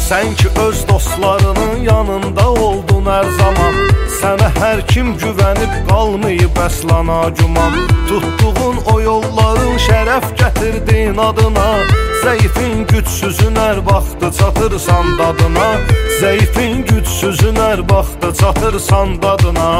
Sən ki öz dostlarının yanında oldun hər zaman. Sənə hər kim güvənib qalmayıb əslana güman. Tutduğun o yolların şərəf gətirdin adına. Zəifin gücsüzün hər vaxtı çatırsan dadına. Zəifin gücsüzün hər vaxtı çatırsan dadına.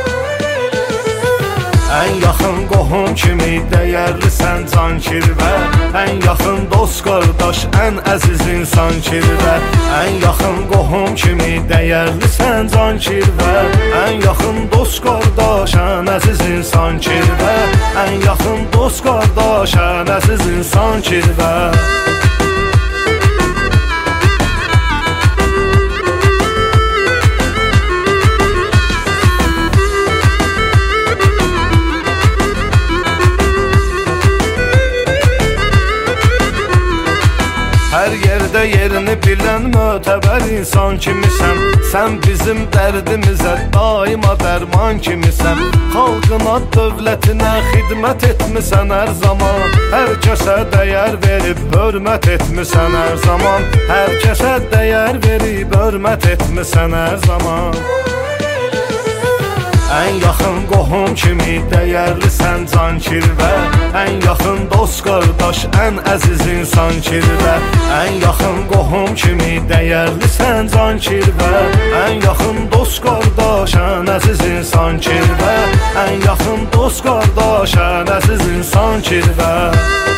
Ən yaxın qohum kimi dəyərlisən can kirvə. Ən yaxın dost qardaş, ən əziz insan kirvə. Ən yaxın qohum kimi dəyərlisən can kirvə. Ən yaxın dost qardaş, ən əziz insan kirvə. Ən yaxın dost qardaş, ən əziz insan kirvə. Hər yerdə yerini bilən mötəbər insan kimisən. Sən bizim dərdimizə daima dərman kimisən. Xalqına, dövlətinə xidmət etmisən hər zaman. Hər kəsə dəyər verib hörmət etmisən hər zaman. Hər kəsə dəyər verib hörmət etmisən hər zaman. Ən yaxın qohum kimi dəyərlisən can kirvə. Ən yaxın dost qardaş, ən əziz insan kirvə. Ən yaxın qohum kimi dəyərlisən can kirvə. Ən yaxın dost qardaş, ən əziz insan kirvə. Ən yaxın dost qardaş, ən əziz insan kirvə.